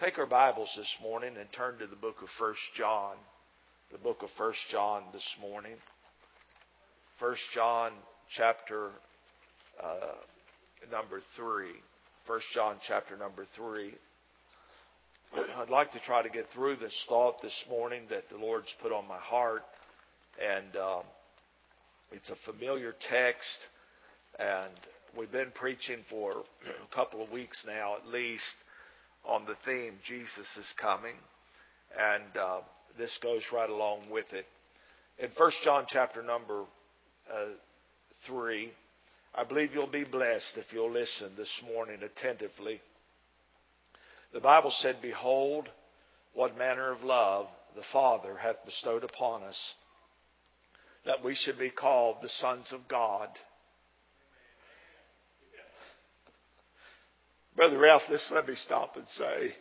Take our Bibles this morning and turn to the book of 1 John. The book of 1 John this morning. 1 John chapter number 3. 1 John chapter number 3. I'd like to try to get through this thought this morning that the Lord's put on my heart. And it's a familiar text. And we've been preaching for a couple of weeks now at least on the theme, Jesus is coming. And this goes right along with it. In 1 John chapter number 3, I believe you'll be blessed if you'll listen this morning attentively. The Bible said, "Behold, what manner of love the Father hath bestowed upon us, that we should be called the sons of God." Brother Ralph, just let me stop and say,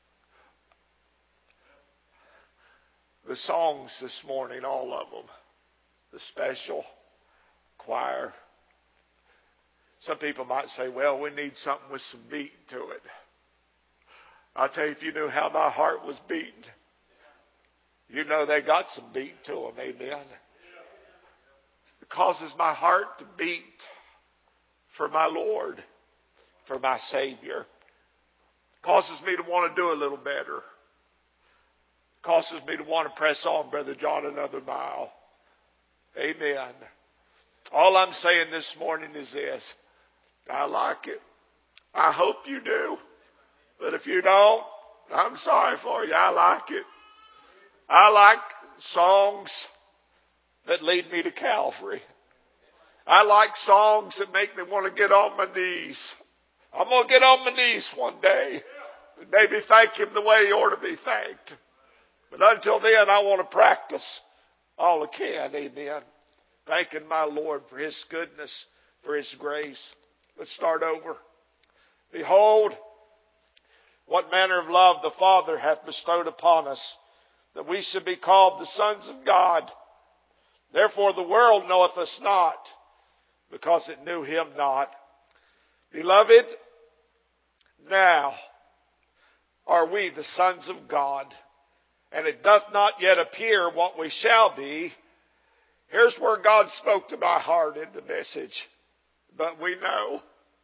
the songs this morning, all of them, the special choir. Some people might say, well, we need something with some beat to it. I'll tell you, if you knew how my heart was beating, you know they got some beat to them, amen. It causes my heart to beat for my Lord, for my Savior. Causes me to want to do a little better. Causes me to want to press on, Brother John, another mile. Amen. All I'm saying this morning is this. I like it. I hope you do. But if you don't, I'm sorry for you. I like it. I like songs that lead me to Calvary. I like songs that make me want to get on my knees. I'm going to get on my knees one day and maybe thank Him the way He ought to be thanked. But until then, I want to practice all I can. Amen. Thanking my Lord for His goodness, for His grace. Let's start over. Behold, what manner of love the Father hath bestowed upon us, that we should be called the sons of God. Therefore the world knoweth us not, because it knew Him not. Beloved, now are we the sons of God, and it doth not yet appear what we shall be. Here's where God spoke to my heart in the message. But we know.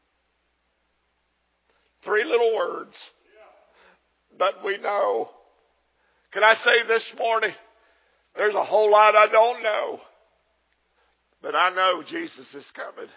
3 little words. But we know. Can I say this morning, there's a whole lot I don't know. But I know Jesus is coming.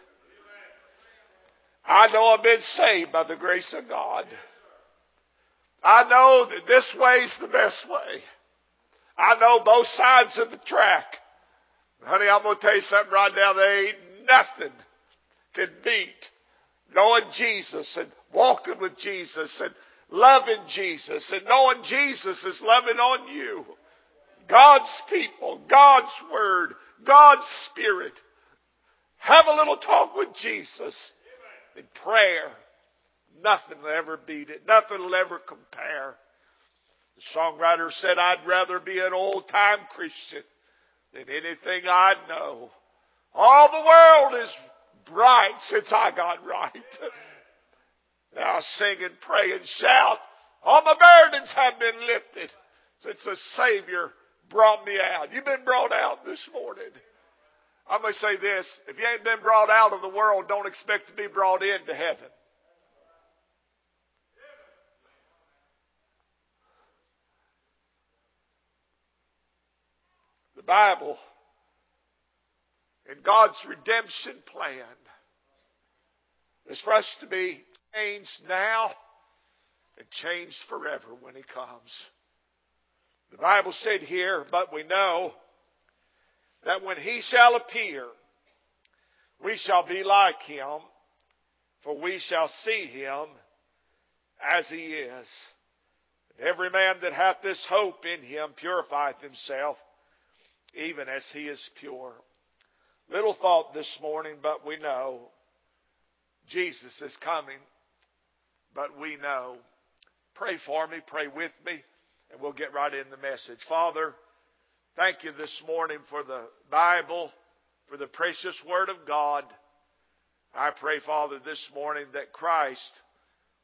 I know I've been saved by the grace of God. I know that this way's the best way. I know both sides of the track. Honey, I'm going to tell you something right now. There ain't nothing can beat knowing Jesus and walking with Jesus and loving Jesus and knowing Jesus is loving on you. God's people, God's Word, God's Spirit. Have a little talk with Jesus. In prayer, nothing will ever beat it. Nothing will ever compare. The songwriter said, I'd rather be an old-time Christian than anything I know. All the world is bright since I got right. Now sing and pray and shout. All my burdens have been lifted since the Savior brought me out. You've been brought out this morning. I'm going to say this. If you ain't been brought out of the world, don't expect to be brought into heaven. The Bible, in God's redemption plan, is for us to be changed now and changed forever when He comes. The Bible said here, but we know that when He shall appear, we shall be like Him, for we shall see Him as He is. Every man that hath this hope in Him purifieth himself, even as He is pure. Little thought this morning, but we know Jesus is coming, but we know. Pray for me, pray with me, and we'll get right in the message. Father, thank You this morning for the Bible, for the precious Word of God. I pray, Father, this morning that Christ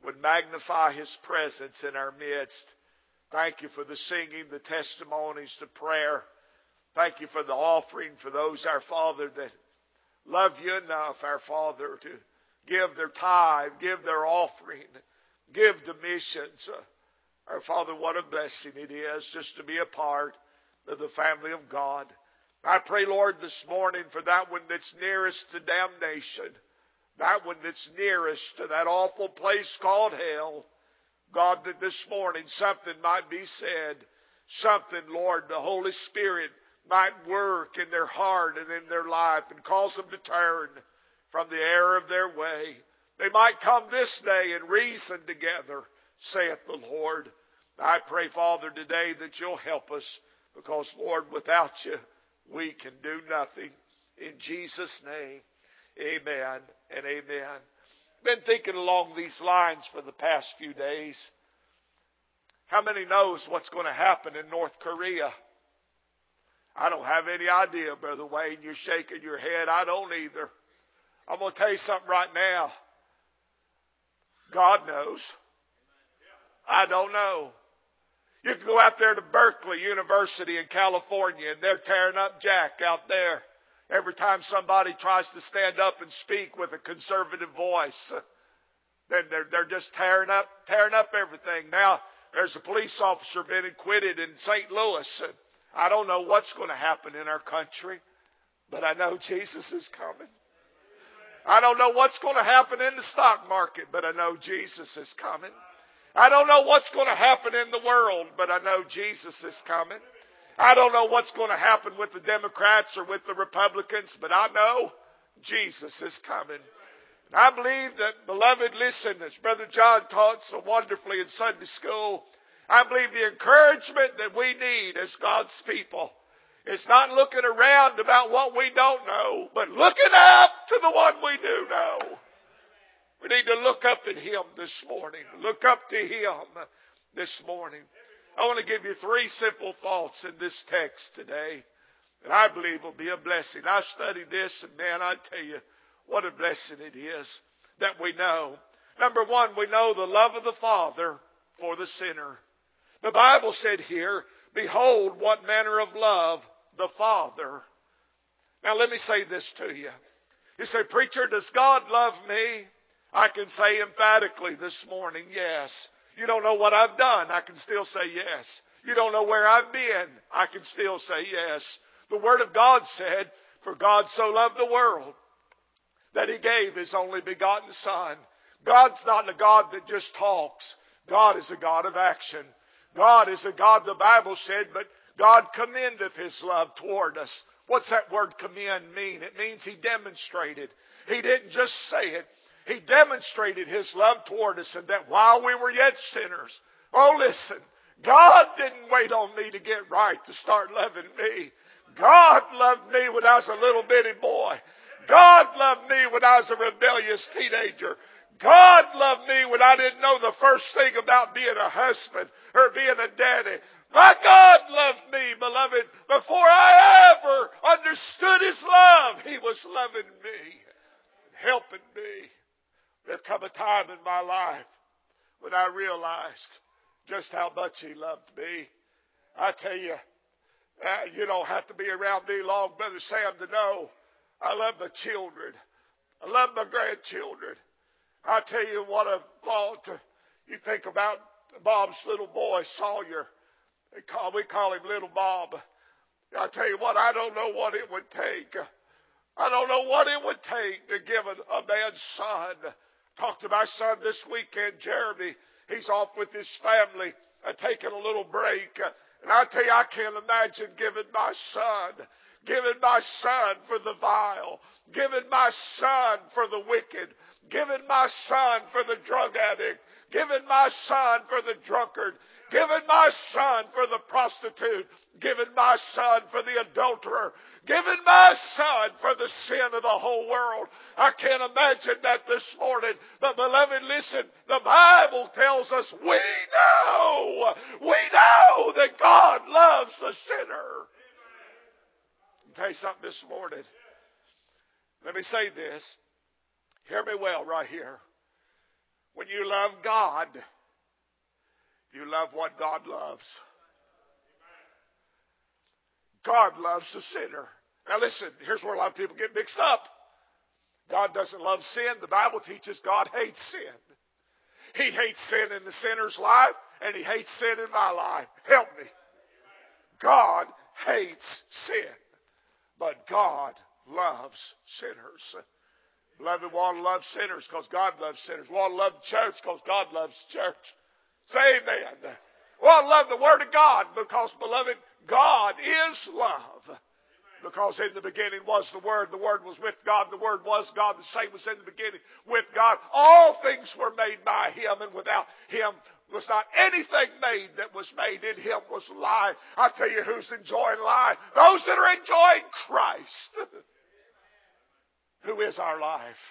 would magnify His presence in our midst. Thank You for the singing, the testimonies, the prayer. Thank You for the offering for those, our Father, that love You enough, our Father, to give their tithe, give their offering, give to missions. Our Father, what a blessing it is just to be a part of the family of God. I pray, Lord, this morning for that one that's nearest to damnation, that one that's nearest to that awful place called hell. God, that this morning something might be said, something, Lord, the Holy Spirit might work in their heart and in their life and cause them to turn from the error of their way. They might come this day and reason together, saith the Lord. I pray, Father, today that You'll help us because, Lord, without You, we can do nothing. In Jesus' name, amen and amen. Been thinking along these lines for the past few days. How many knows what's going to happen in North Korea? I don't have any idea, Brother Wayne. You're shaking your head. I don't either. I'm going to tell you something right now. God knows. I don't know. You can go out there to Berkeley University in California and they're tearing up Jack out there. Every time somebody tries to stand up and speak with a conservative voice, then they're just tearing up everything. Now, there's a police officer been acquitted in St. Louis. I don't know what's going to happen in our country, but I know Jesus is coming. I don't know what's going to happen in the stock market, but I know Jesus is coming. I don't know what's going to happen in the world, but I know Jesus is coming. I don't know what's going to happen with the Democrats or with the Republicans, but I know Jesus is coming. And I believe that, beloved, listen, as Brother John taught so wonderfully in Sunday school, I believe the encouragement that we need as God's people is not looking around about what we don't know, but looking up to the one we do know. We need to look up at Him this morning. Look up to Him this morning. I want to give you 3 simple thoughts in this text today that I believe will be a blessing. I studied this and man, I tell you what a blessing it is that we know. Number 1, we know the love of the Father for the sinner. The Bible said here, behold what manner of love the Father. Now let me say this to you. You say, preacher, does God love me? I can say emphatically this morning, yes. You don't know what I've done, I can still say yes. You don't know where I've been, I can still say yes. The Word of God said, for God so loved the world that He gave His only begotten Son. God's not a God that just talks. God is a God of action. God is a God, the Bible said, but God commendeth His love toward us. What's that word commend mean? It means He demonstrated. He didn't just say it. He demonstrated His love toward us, and that while we were yet sinners, oh listen, God didn't wait on me to get right to start loving me. God loved me when I was a little bitty boy. God loved me when I was a rebellious teenager. God loved me when I didn't know the first thing about being a husband or being a daddy. My God loved me, beloved, before I ever understood His love. He was loving me, helping me. There come a time in my life when I realized just how much He loved me. I tell you, you don't have to be around me long, Brother Sam, to know I love my children. I love my grandchildren. I tell you what a thought. You think about Bob's little boy, Sawyer. We call him Little Bob. I tell you what, I don't know what it would take. I don't know what it would take to give a man's son. Talked to my son this weekend, Jeremy. He's off with his family, taking a little break. And I tell you, I can't imagine giving my son for the vile, giving my son for the wicked, giving my son for the drug addict, giving my son for the drunkard, giving my son for the prostitute, giving my son for the adulterer, giving my son for the sin of the whole world. I can't imagine that this morning. But beloved, listen, the Bible tells us we know that God loves the sinner. I'll tell you something this morning. Let me say this. Hear me well right here. When you love God, you love what God loves. God loves the sinner. Now listen, here's where a lot of people get mixed up. God doesn't love sin. The Bible teaches God hates sin. He hates sin in the sinner's life, and He hates sin in my life. Help me. God hates sin, but God loves sinners. Beloved, we ought to love sinners because God loves sinners. We ought to love the church because God loves the church. Say amen. We ought to love the Word of God because, beloved, God is love. Because in the beginning was the Word was with God, the Word was God, the same was in the beginning with God. All things were made by Him, and without Him was not anything made that was made. In Him was life. I tell you who's enjoying life. Those that are enjoying Christ, who is our life.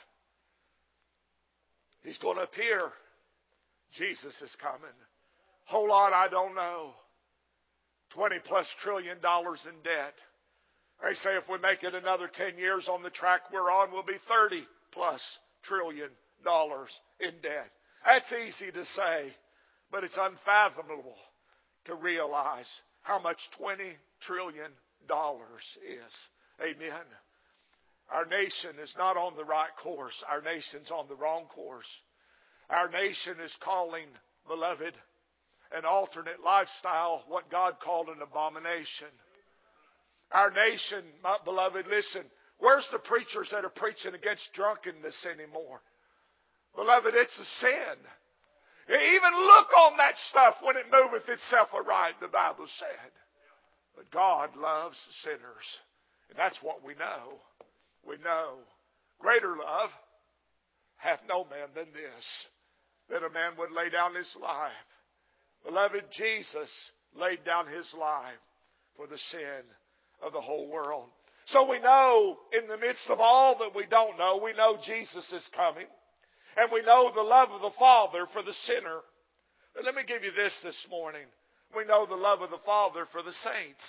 He's going to appear. Jesus is coming. Whole lot I don't know. $20+ trillion in debt. They say if we make it another 10 years on the track we're on, we'll be $30+ trillion in debt. That's easy to say, but it's unfathomable to realize how much $20 trillion is. Amen. Our nation is not on the right course. Our nation's on the wrong course. Our nation is calling, beloved, an alternate lifestyle what God called an abomination. Our nation, my beloved, listen, where's the preachers that are preaching against drunkenness anymore? Beloved, it's a sin. Even look on that stuff when it moveth itself aright, the Bible said. But God loves sinners. And that's what we know. We know. Greater love hath no man than this, that a man would lay down his life. Beloved, Jesus laid down His life for the sin of the whole world. So we know in the midst of all that we don't know, we know Jesus is coming. And we know the love of the Father for the sinner. But let me give you this morning. We know the love of the Father for the saints.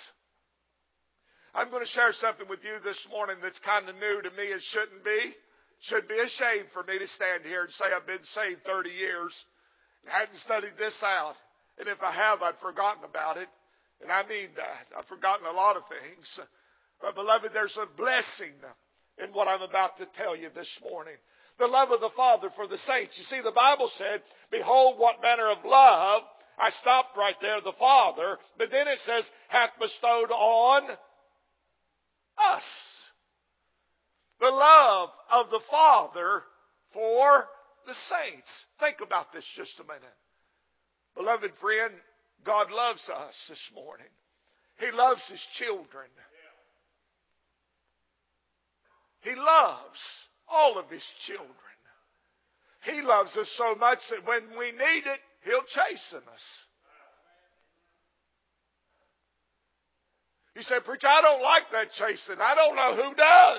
I'm going to share something with you this morning that's kind of new to me. It shouldn't be. Should be a shame for me to stand here and say I've been saved 30 years and hadn't studied this out. And if I have, I've forgotten about it. And I mean that. I've forgotten a lot of things. But beloved, there's a blessing in what I'm about to tell you this morning. The love of the Father for the saints. You see, the Bible said, behold what manner of love. I stopped right there, the Father. But then it says, hath bestowed on us. The love of the Father for the saints. Think about this just a minute. Beloved friend, God loves us this morning. He loves His children. He loves all of His children. He loves us so much that when we need it, He'll chasten us. You say, preacher, I don't like that chastening. I don't know who does.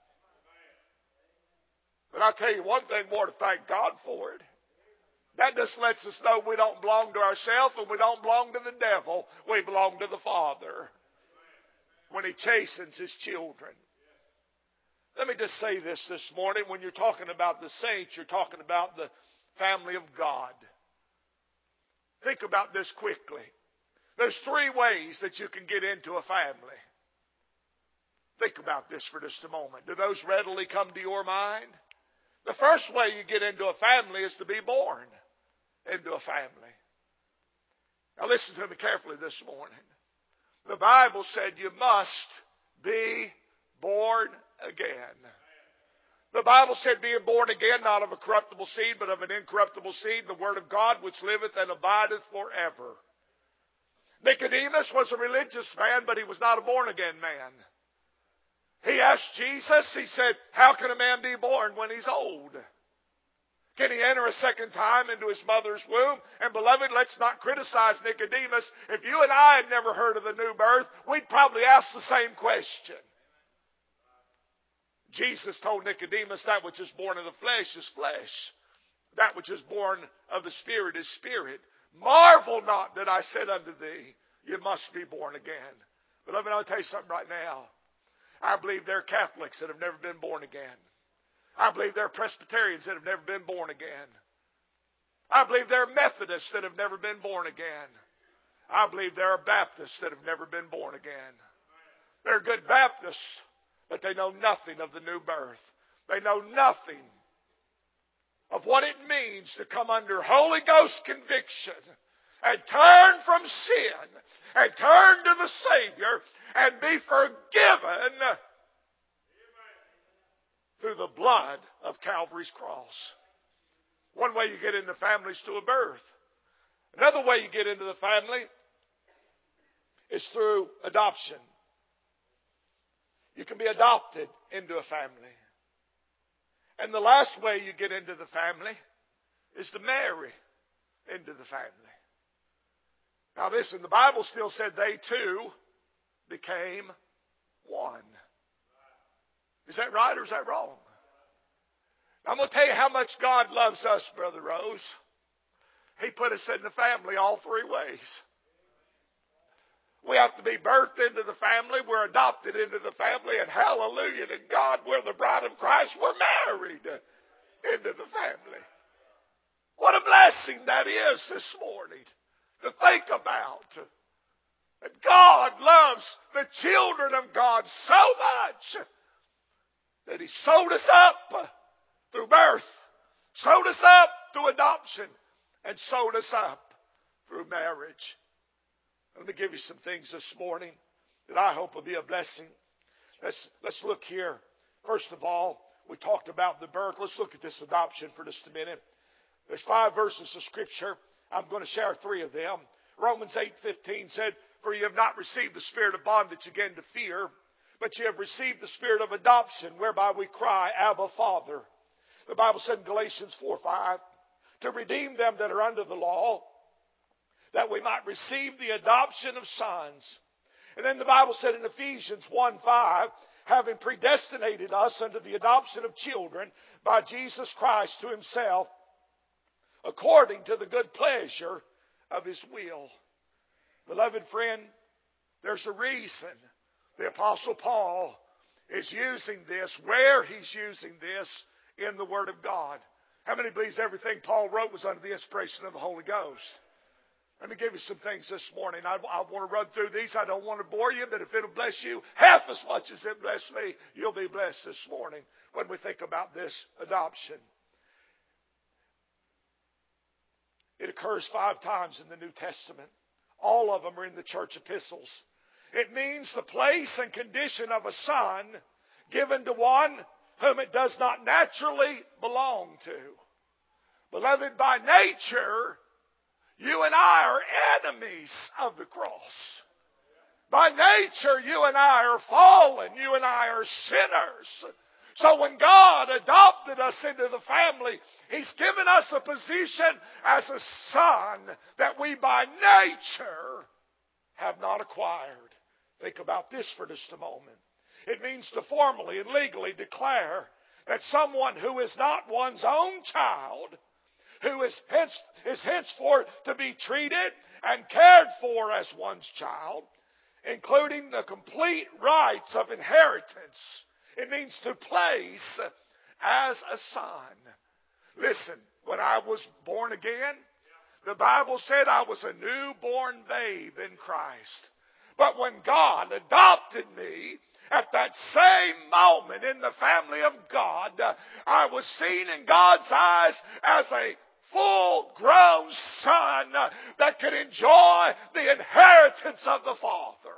But I'll tell you one thing more, to thank God for it. That just lets us know we don't belong to ourselves and we don't belong to the devil. We belong to the Father when He chastens His children. Let me just say this morning. When you're talking about the saints, you're talking about the family of God. Think about this quickly. There's 3 ways that you can get into a family. Think about this for just a moment. Do those readily come to your mind? The first way you get into a family is to be born into a family. Now listen to me carefully this morning. The Bible said you must be born again. The Bible said being born again, not of a corruptible seed, but of an incorruptible seed, the Word of God which liveth and abideth forever. Nicodemus was a religious man, but he was not a born again man. He asked Jesus, he said, how can a man be born when he's old? Can he enter a second time into his mother's womb? And beloved, let's not criticize Nicodemus. If you and I had never heard of the new birth, we'd probably ask the same question. Jesus told Nicodemus, that which is born of the flesh is flesh. That which is born of the Spirit is spirit. Marvel not that I said unto thee, you must be born again. Beloved, I'll tell you something right now. I believe there are Catholics that have never been born again. I believe there are Presbyterians that have never been born again. I believe there are Methodists that have never been born again. I believe there are Baptists that have never been born again. There are good Baptists, but they know nothing of the new birth. They know nothing of what it means to come under Holy Ghost conviction and turn from sin and turn to the Savior and be forgiven through the blood of Calvary's cross. One way you get into families to a birth. Another way you get into the family is through adoption. You can be adopted into a family. And the last way you get into the family is to marry into the family. Now listen, the Bible still said they two became one. Is that right or is that wrong? I'm going to tell you how much God loves us, Brother Rose. He put us in the family all three ways. We have to be birthed into the family. We're adopted into the family. And hallelujah to God, we're the bride of Christ. We're married into the family. What a blessing that is this morning to think about. That God loves the children of God so much that He sewed us up through birth, sewed us up through adoption, and sewed us up through marriage. Let me give you some things this morning that I hope will be a blessing. Let's look here. First of all, we talked about the birth. Let's look at this adoption for just a minute. There's 5 verses of Scripture. I'm going to share 3 of them. Romans 8:15 said, "For you have not received the spirit of bondage again to fear, but you have received the spirit of adoption, whereby we cry, Abba, Father." The Bible said in Galatians 4:5, "To redeem them that are under the law, that we might receive the adoption of sons." And then the Bible said in Ephesians 1:5, "Having predestinated us unto the adoption of children by Jesus Christ to Himself, according to the good pleasure of His will." Beloved friend, there's a reason the Apostle Paul is using this, where he's using this in the Word of God. How many believes everything Paul wrote was under the inspiration of the Holy Ghost? Let me give you some things this morning. I want to run through these. I don't want to bore you, but if it'll bless you half as much as it blessed me, you'll be blessed this morning when we think about this adoption. It occurs 5 times in the New Testament. All of them are in the church epistles. It means the place and condition of a son given to one whom it does not naturally belong to. Beloved, by nature, you and I are enemies of the cross. By nature, you and I are fallen. You and I are sinners. So when God adopted us into the family, He's given us a position as a son that we by nature have not acquired. Think about this for just a moment. It means to formally and legally declare that someone who is not one's own child, who is henceforth to be treated and cared for as one's child, including the complete rights of inheritance. It means to place as a son. Listen, when I was born again, the Bible said I was a newborn babe in Christ. But when God adopted me, at that same moment in the family of God, I was seen in God's eyes as a full-grown son that could enjoy the inheritance of the Father.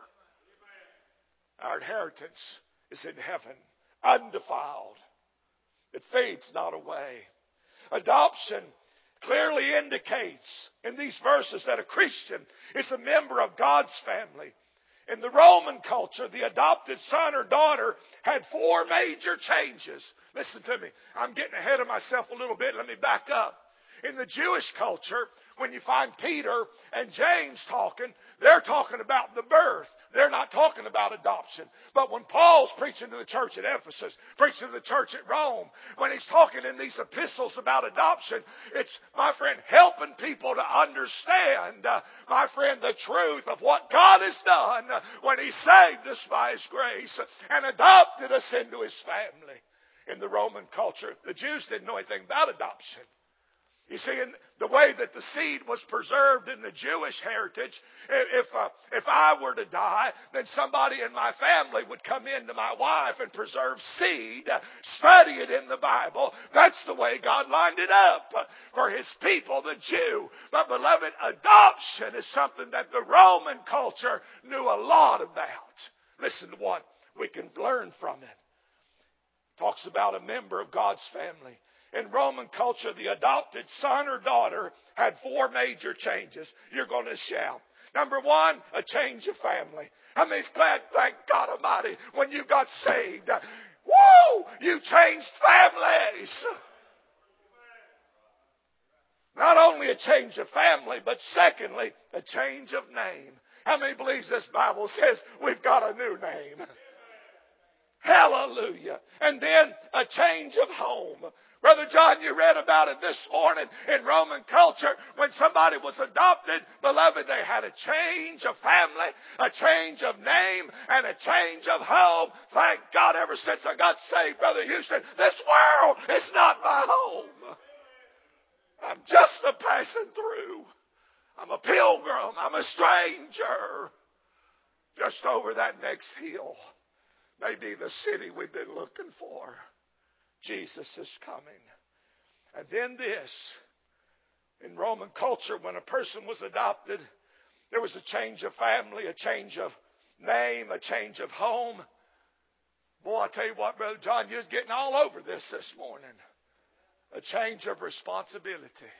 Our inheritance is in heaven, undefiled. It fades not away. Adoption clearly indicates in these verses that a Christian is a member of God's family. In the Roman culture, the adopted son or daughter had 4 major changes. Listen to me. I'm getting ahead of myself a little bit. Let me back up. In the Jewish culture, when you find Peter and James talking, they're talking about the birth. They're not talking about adoption. But when Paul's preaching to the church at Ephesus, preaching to the church at Rome, when he's talking in these epistles about adoption, it's, my friend, helping people to understand, my friend, the truth of what God has done when He saved us by His grace and adopted us into His family. In the Roman culture, the Jews didn't know anything about adoption. You see, in the way that the seed was preserved in the Jewish heritage, if I were to die, then somebody in my family would come in to my wife and preserve seed, study it in the Bible. That's the way God lined it up for His people, the Jew. But beloved, adoption is something that the Roman culture knew a lot about. Listen to what we can learn from it. Talks about a member of God's family. In Roman culture, the adopted son or daughter had 4 major changes. You're going to shout. Number 1, a change of family. How many's glad, thank God Almighty, when you got saved? Woo! You changed families. Not only a change of family, but secondly, a change of name. How many believes this Bible says we've got a new name? Hallelujah. And then a change of home. Brother John, you read about it this morning in Roman culture. When somebody was adopted, beloved, they had a change of family, a change of name, and a change of home. Thank God, ever since I got saved, Brother Houston, this world is not my home. I'm just a passing through. I'm a pilgrim. I'm a stranger. Just over that next hill may be the city we've been looking for. Jesus is coming. And then this, in Roman culture, when a person was adopted, there was a change of family, a change of name, a change of home. Boy, I tell you what, Brother John, you're getting all over this morning. A change of responsibility.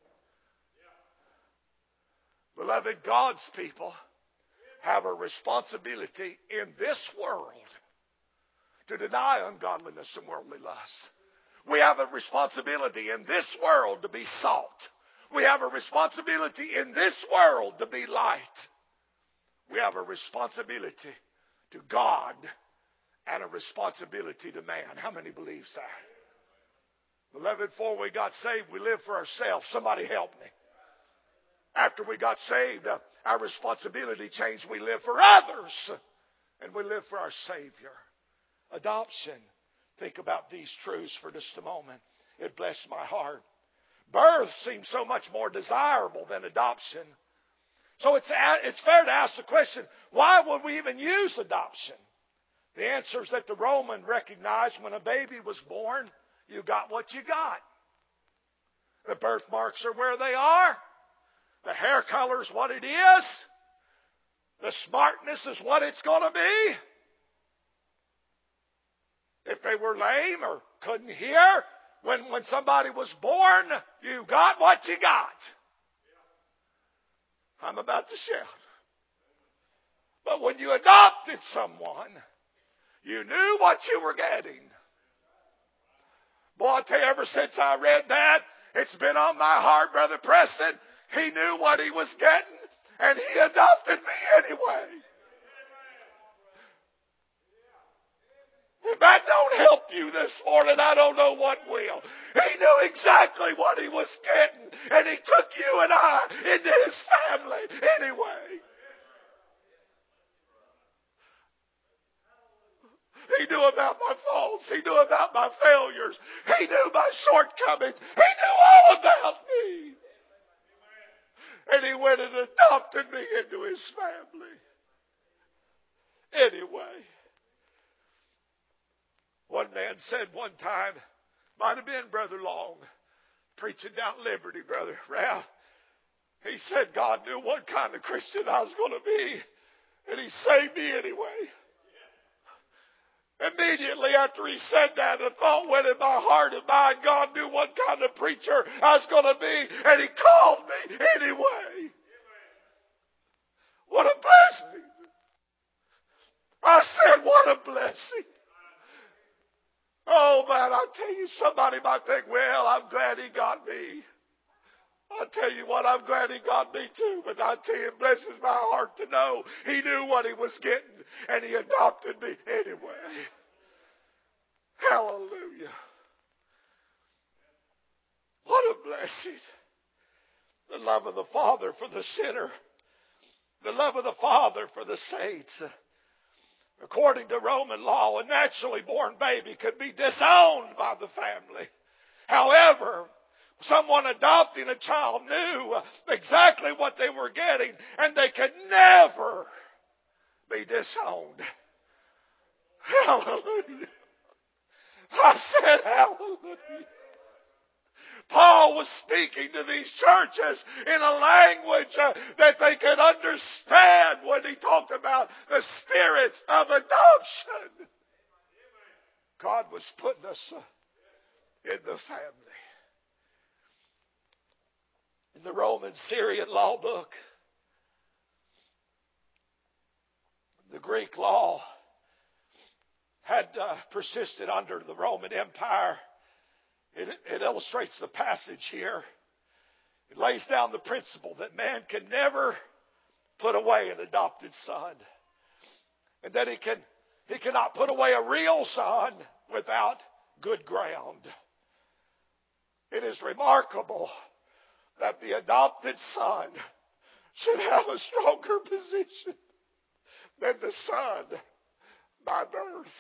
Beloved, God's people have a responsibility in this world to deny ungodliness and worldly lust. We have a responsibility in this world to be salt. We have a responsibility in this world to be light. We have a responsibility to God and a responsibility to man. How many believes that? Beloved, before we got saved, we lived for ourselves. Somebody help me. After we got saved, our responsibility changed. We live for others, and we live for our Savior. Adoption. Think about these truths for just a moment. It blessed my heart. Birth seems so much more desirable than adoption. So it's fair to ask the question, why would we even use adoption? The answer is that the Roman recognized when a baby was born, you got what you got. The birthmarks are where they are. The hair color is what it is. The smartness is what it's going to be. If they were lame or couldn't hear, when somebody was born, you got what you got. I'm about to shout. But when you adopted someone, you knew what you were getting. Boy, I tell you, ever since I read that, it's been on my heart, Brother Preston. He knew what he was getting, and he adopted me anyway. If that don't help you this morning, I don't know what will. He knew exactly what he was getting, and he took you and I into his family anyway. He knew about my faults. He knew about my failures. He knew my shortcomings. He knew all about me. And he went and adopted me into his family. Anyway. One man said one time, might have been Brother Long, preaching down Liberty, Brother Ralph. He said God knew what kind of Christian I was going to be, and he saved me anyway. Immediately after he said that, a thought went in my heart and mind. God knew what kind of preacher I was going to be, and he called me anyway. What a blessing. I said, what a blessing. Oh, man, I tell you, somebody might think, well, I'm glad he got me. I'll tell you what, I'm glad he got me too. But I tell you, it blesses my heart to know he knew what he was getting, and he adopted me anyway. Hallelujah. What a blessing. The love of the Father for the sinner. The love of the Father for the saints. According to Roman law, a naturally born baby could be disowned by the family. However, Someone adopting a child knew exactly what they were getting, and they could never be disowned. Hallelujah. I said hallelujah. Paul was speaking to these churches in a language that they could understand when he talked about the spirit of adoption. God was putting us in the family. In the Roman Syrian law book, the Greek law had persisted under the Roman Empire. It illustrates the passage here. It lays down the principle that man can never put away an adopted son, and that he cannot put away a real son without good ground. It is remarkable that the adopted son should have a stronger position than the son by birth.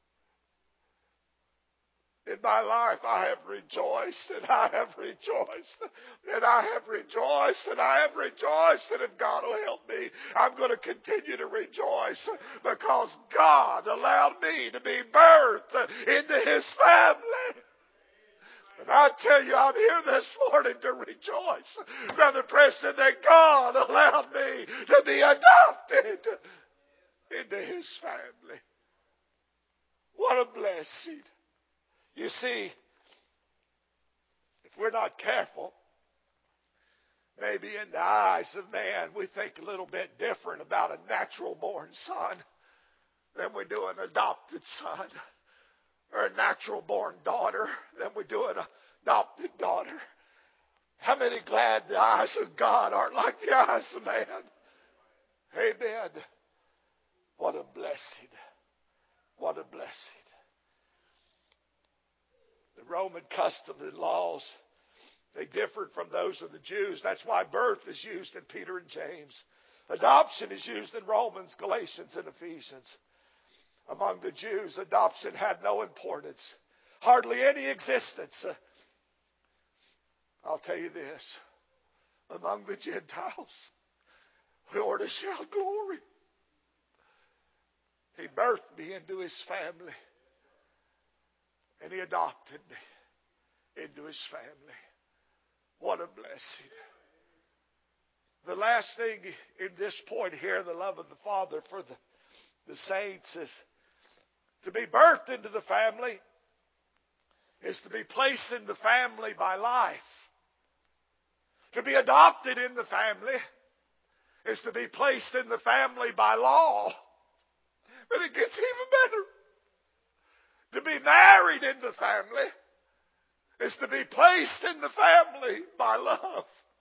In my life, I have rejoiced, and I have rejoiced, and I have rejoiced, and I have rejoiced, and if God will help me, I'm going to continue to rejoice because God allowed me to be birthed into His family. And I tell you, I'm here this morning to rejoice, Brother Preston, that God allowed me to be adopted into His family. What a blessing. You see, if we're not careful, maybe in the eyes of man, we think a little bit different about a natural born son than we do an adopted son, or a natural born daughter than we do an adopted daughter. How many glad the eyes of God aren't like the eyes of man? Amen. What a blessing. What a blessing. The Roman customs and laws, they differed from those of the Jews. That's why birth is used in Peter and James. Adoption is used in Romans, Galatians, and Ephesians. Among the Jews, adoption had no importance, hardly any existence. I'll tell you this, among the Gentiles, we ought to shout glory. He birthed me into His family. And He adopted me into His family. What a blessing. The last thing in this point here, the love of the Father for the saints, is to be birthed into the family is to be placed in the family by life. To be adopted in the family is to be placed in the family by law. But it gets even better. To be married in the family is to be placed in the family by love.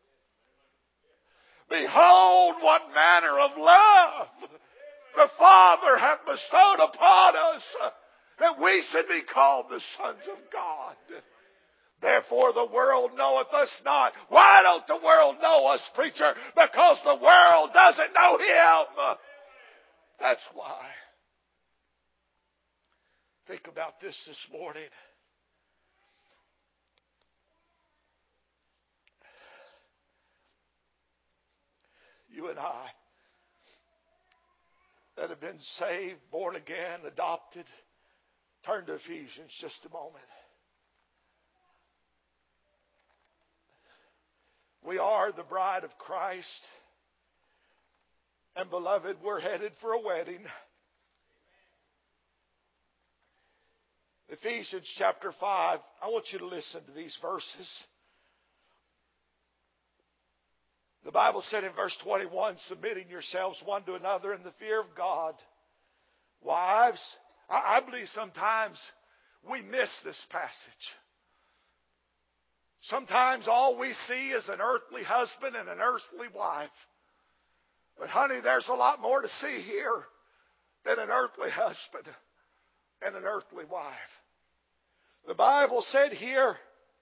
Behold, what manner of love the Father hath bestowed upon us, that we should be called the sons of God. Therefore the world knoweth us not. Why don't the world know us, preacher? Because the world doesn't know Him. That's why. Think about this morning. You and I that have been saved, born again, adopted. Turn to Ephesians just a moment. We are the bride of Christ. And beloved, we're headed for a wedding. Ephesians chapter 5. I want you to listen to these verses. The Bible said in verse 21, submitting yourselves one to another in the fear of God. Wives, I believe sometimes we miss this passage. Sometimes all we see is an earthly husband and an earthly wife. But honey, there's a lot more to see here than an earthly husband and an earthly wife. The Bible said here,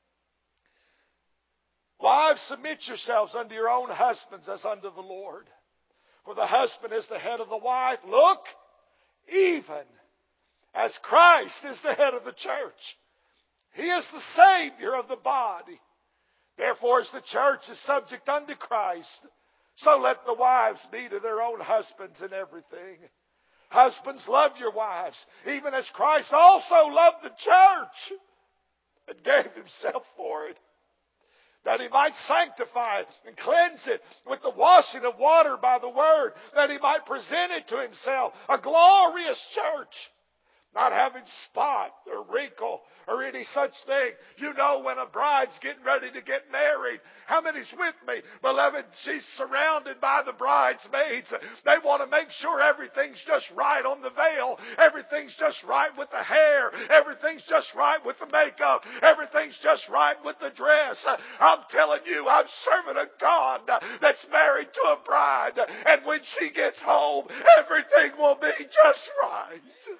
wives, submit yourselves unto your own husbands as unto the Lord. For the husband is the head of the wife. Look, even as Christ is the head of the church. He is the Savior of the body. Therefore, as the church is subject unto Christ, so let the wives be to their own husbands in everything. Husbands, love your wives, even as Christ also loved the church and gave himself for it, that he might sanctify it and cleanse it with the washing of water by the word, that he might present it to himself a glorious church, not having spot or wrinkle or any such thing. You know, when a bride's getting ready to get married, how many's with me? Beloved, she's surrounded by the bridesmaids. They want to make sure everything's just right on the veil. Everything's just right with the hair. Everything's just right with the makeup. Everything's just right with the dress. I'm telling you, I'm serving a God that's married to a bride. And when she gets home, everything will be just right.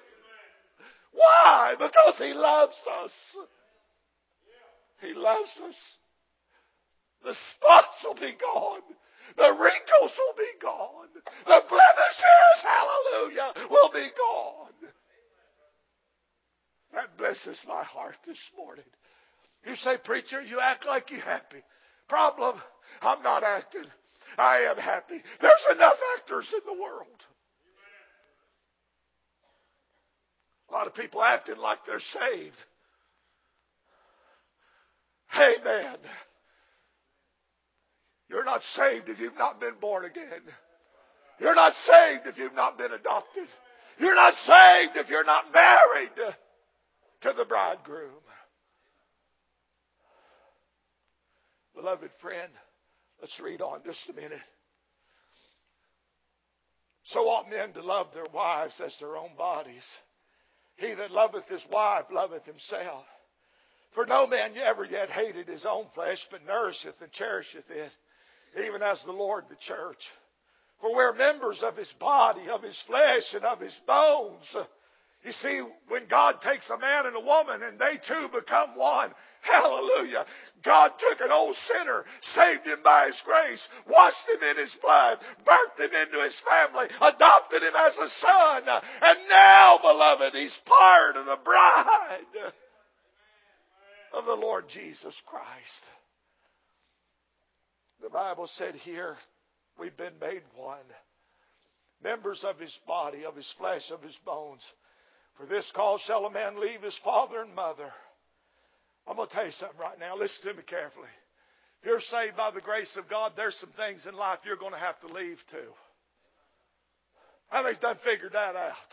Why? Because he loves us. He loves us. The spots will be gone. The wrinkles will be gone. The blemishes, hallelujah, will be gone. That blesses my heart this morning. You say, preacher, you act like you're happy. Problem, I'm not acting. I am happy. There's enough actors in the world. A lot of people acting like they're saved. Amen. You're not saved if you've not been born again. You're not saved if you've not been adopted. You're not saved if you're not married to the bridegroom. Beloved friend, let's read on just a minute. So ought men to love their wives as their own bodies. He that loveth his wife loveth himself. For no man ever yet hated his own flesh, but nourisheth and cherisheth it, even as the Lord the church. For we're members of his body, of his flesh, and of his bones. You see, when God takes a man and a woman and they two become one, hallelujah, God took an old sinner, saved him by his grace, washed him in his blood, birthed him into his family, adopted him as a son, and now, beloved, he's part of the bride of the Lord Jesus Christ. The Bible said here, we've been made one. Members of his body, of his flesh, of his bones. For this cause shall a man leave his father and mother. I'm going to tell you something right now. Listen to me carefully. If you're saved by the grace of God, there's some things in life you're going to have to leave too. How many's done figured that out?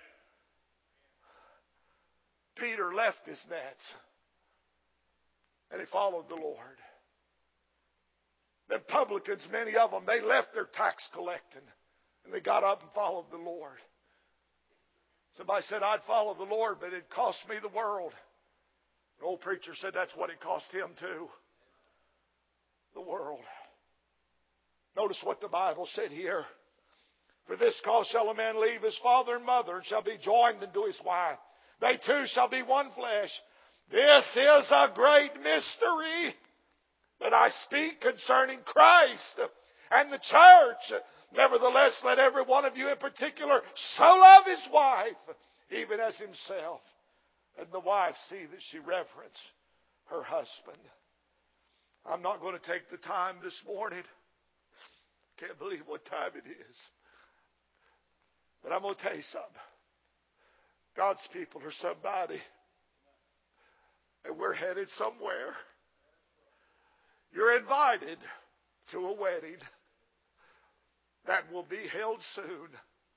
Peter left his nets and he followed the Lord. The publicans, many of them, they left their tax collecting and they got up and followed the Lord. Somebody said, I'd follow the Lord, but it cost me the world. An old preacher said that's what it cost him too. The world. Notice what the Bible said here. For this cause shall a man leave his father and mother and shall be joined unto his wife. They two shall be one flesh. This is a great mystery. But I speak concerning Christ and the church. Nevertheless, let every one of you in particular so love his wife, even as himself. And the wife see that she reverence her husband. I'm not going to take the time this morning. Can't believe what time it is. But I'm going to tell you something. God's people are somebody. And we're headed somewhere. You're invited to a wedding that will be held soon.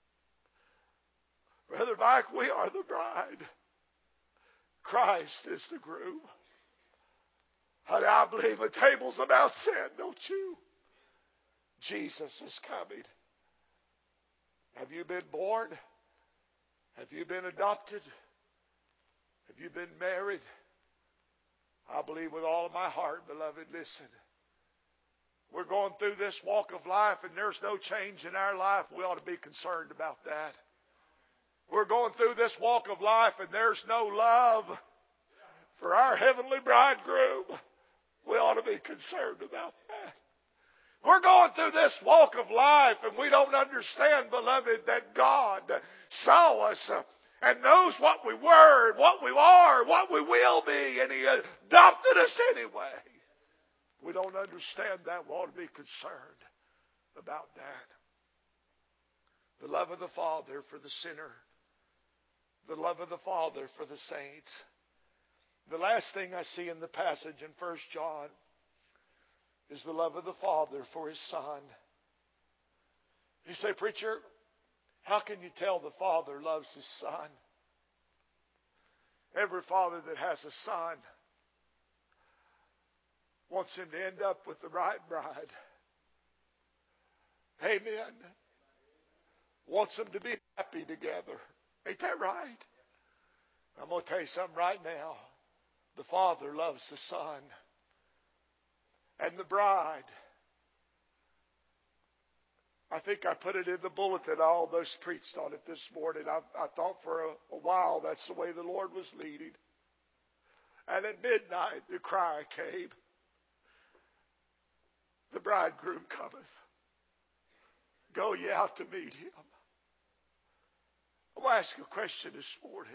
Brother Mike, we are the bride. Christ is the groom. Honey, I believe a table's about set, don't you? Jesus is coming. Have you been born? Have you been adopted? Have you been married? I believe with all of my heart, beloved, listen. We're going through this walk of life and there's no change in our life. We ought to be concerned about that. We're going through this walk of life and there's no love for our heavenly bridegroom. We ought to be concerned about that. We're going through this walk of life and we don't understand, beloved, that God saw us and knows what we were, what we are, what we will be, and He adopted us anyway. We don't understand that. We ought to be concerned about that. The love of the Father for the sinner. The love of the Father for the saints. The last thing I see in the passage in 1 John is the love of the Father for His Son. You say, preacher, how can you tell the Father loves His Son? Every father that has a son wants him to end up with the right bride. Amen. Wants them to be happy together. Ain't that right? I'm going to tell you something right now. The Father loves the Son. And the bride. I think I put it in the bulletin. I almost preached on it this morning. I thought for a while that's the way the Lord was leading. And at midnight the cry came. The bridegroom cometh. Go ye out to meet him. I want to ask you a question this morning.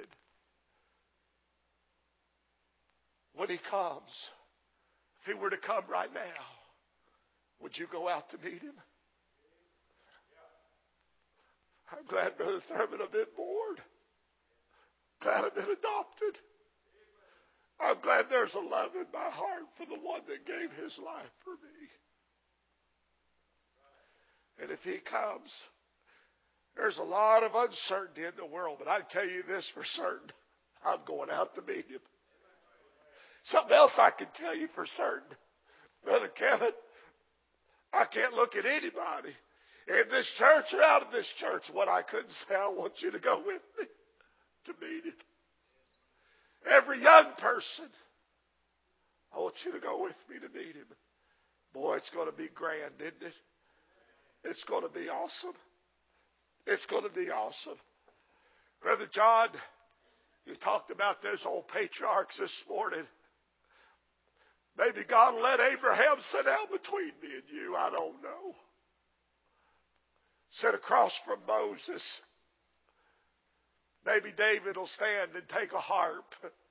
When he comes, if he were to come right now, would you go out to meet him? I'm glad Brother Thurman I've been born. Glad I've been adopted. I'm glad there's a love in my heart for the one that gave his life for me. And if he comes, there's a lot of uncertainty in the world, but I tell you this for certain. I'm going out to meet him. Something else I can tell you for certain. Brother Kevin, I can't look at anybody in this church or out of this church what I couldn't say. I want you to go with me to meet him. Every young person, I want you to go with me to meet him. Boy, it's going to be grand, isn't it? It's going to be awesome. It's going to be awesome. Brother John, you talked about those old patriarchs this morning. Maybe God will let Abraham sit down between me and you. I don't know. Sit across from Moses. Maybe David will stand and take a harp.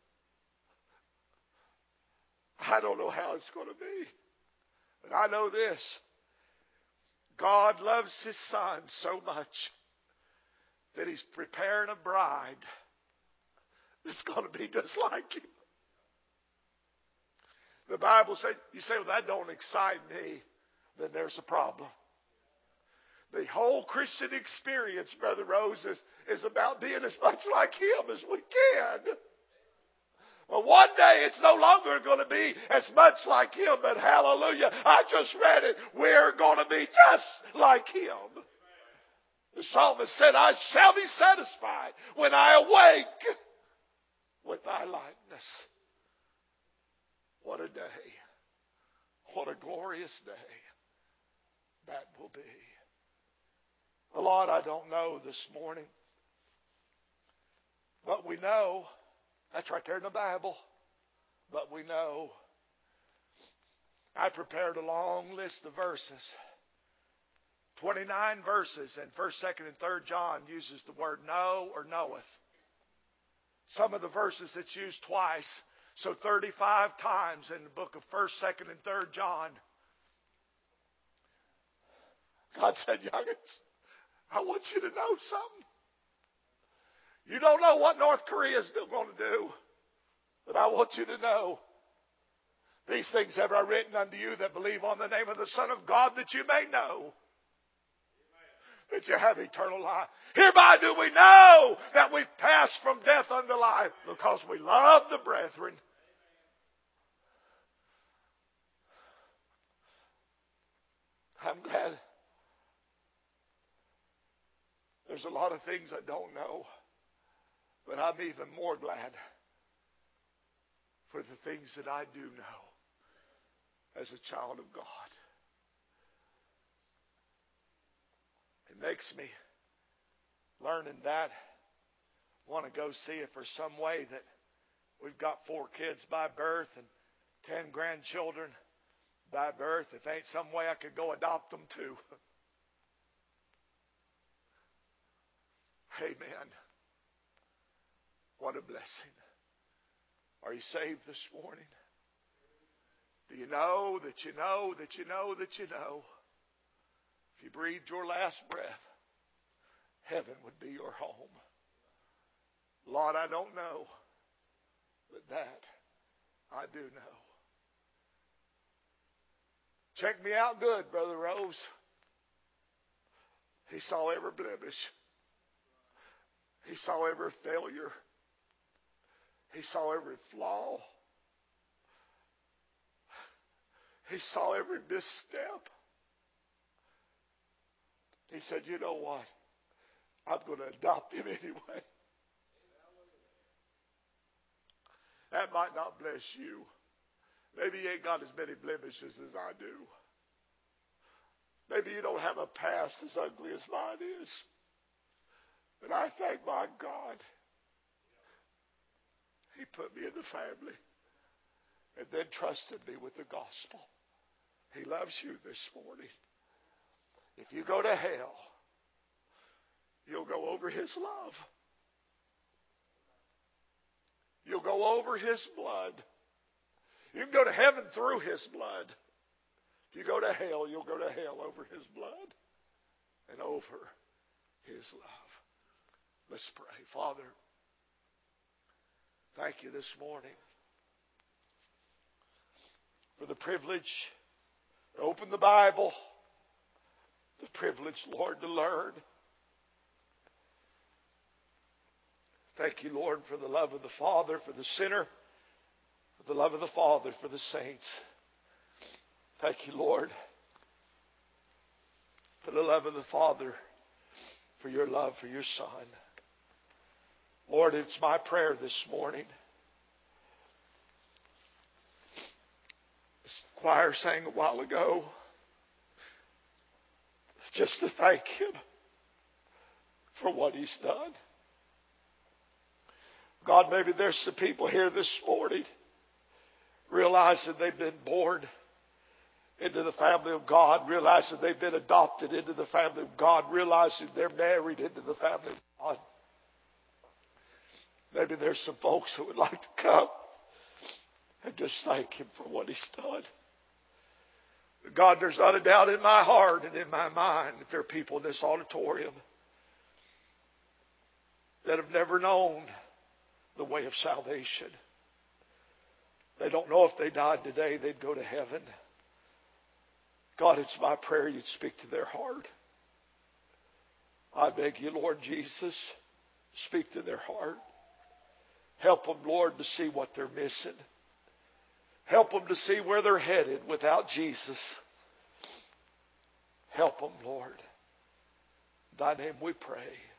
I don't know how it's going to be. But I know this. God loves His Son so much that He's preparing a bride that's going to be just like Him. The Bible says, you say, well, that don't excite me. Then there's a problem. The whole Christian experience, Brother Rose, is about being as much like Him as we can. Well, one day it's no longer going to be as much like Him, but hallelujah, I just read it. We're going to be just like Him. The psalmist said, I shall be satisfied when I awake with Thy likeness. What a day. What a glorious day that will be. A lot I don't know this morning. But we know, that's right there in the Bible. But we know. I prepared a long list of verses. 29 verses, and 1st, 2nd, and 3rd John uses the word know or knoweth. Some of the verses that's used twice. So 35 times in the book of 1st, 2nd, and 3rd John. God said, youngins, I want you to know something. You don't know what North Korea is going to do. But I want you to know. These things have I written unto you that believe on the name of the Son of God, that you may know that you have eternal life. Hereby do we know that we've passed from death unto life, because we love the brethren. I'm glad. There's a lot of things I don't know, but I'm even more glad for the things that I do know as a child of God. It makes me, learning that, want to go see if there's some way that we've got 4 kids by birth and 10 grandchildren by birth. If ain't some way I could go adopt them too. Amen. What a blessing. Are you saved this morning? Do you know that you know that you know that you know? If you breathed your last breath, heaven would be your home. Lord, I don't know, but that I do know. Check me out good, Brother Rose. He saw every blemish. He saw every failure. He saw every flaw. He saw every misstep. He said, you know what? I'm going to adopt him anyway. That might not bless you. Maybe you ain't got as many blemishes as I do. Maybe you don't have a past as ugly as mine is. But I thank my God. He put me in the family and then trusted me with the gospel. He loves you this morning. If you go to hell, you'll go over his love. You'll go over his blood. You can go to heaven through his blood. If you go to hell, you'll go to hell over his blood and over his love. Let's pray. Father, thank you this morning for the privilege to open the Bible, the privilege, Lord, to learn. Thank you, Lord, for the love of the Father, for the sinner, for the love of the Father, for the saints. Thank you, Lord, for the love of the Father, for your love for your Son. Lord, it's my prayer this morning. This choir sang a while ago, just to thank him for what he's done. God, maybe there's some people here this morning realizing they've been born into the family of God, realizing they've been adopted into the family of God, realizing they're married into the family of God. Maybe there's some folks who would like to come and just thank him for what he's done. God, there's not a doubt in my heart and in my mind that there are people in this auditorium that have never known the way of salvation. They don't know if they died today, they'd go to heaven. God, it's my prayer you'd speak to their heart. I beg you, Lord Jesus, speak to their heart. Help them, Lord, to see what they're missing. Help them to see where they're headed without Jesus. Help them, Lord. In thy name we pray.